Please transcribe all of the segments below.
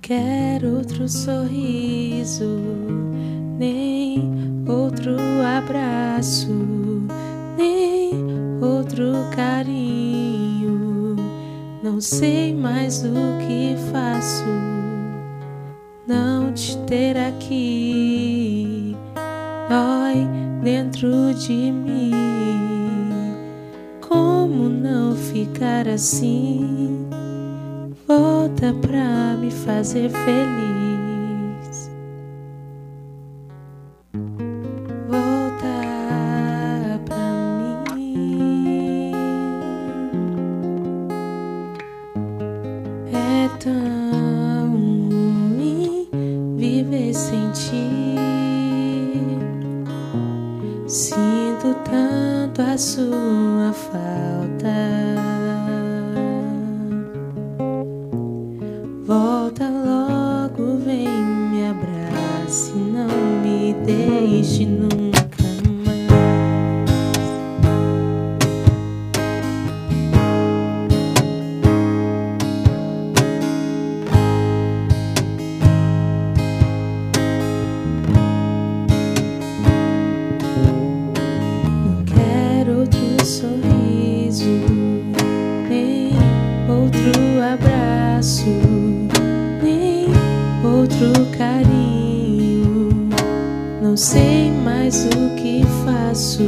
quero outro sorriso, nem outro abraço, nem outro carinho. Não sei mais o que faço, não te ter aqui dói dentro de mim. Como não ficar assim? Volta pra me fazer feliz. Volta pra mim. É tão ruim viver sem ti. Sinto tanto a sua falta. Volta logo, vem, me abrace, não me deixe nunca mais. Não quero outro sorriso, nem outro abraço, outro carinho. Não sei mais o que faço,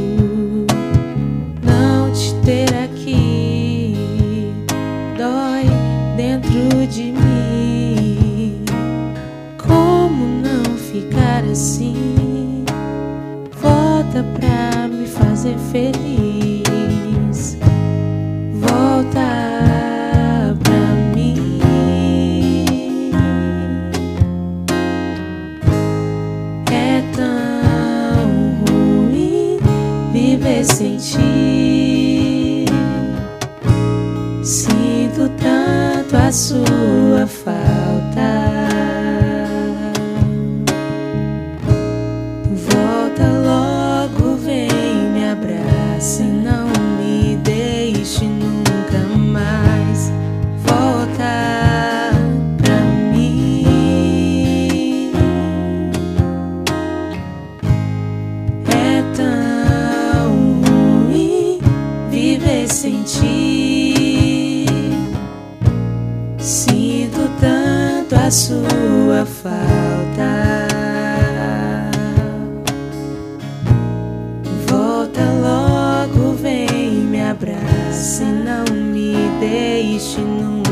não te ter aqui dói dentro de mim. Como não ficar assim? Volta pra me fazer feliz. Volta viver sem ti. Sinto tanto a sua falta. Volta logo, vem, me abrace, não me deixe nunca mais. Volta pra mim. É tão viver sem ti. Sinto tanto a sua falta. Volta logo, vem, me abrace, não me deixe nunca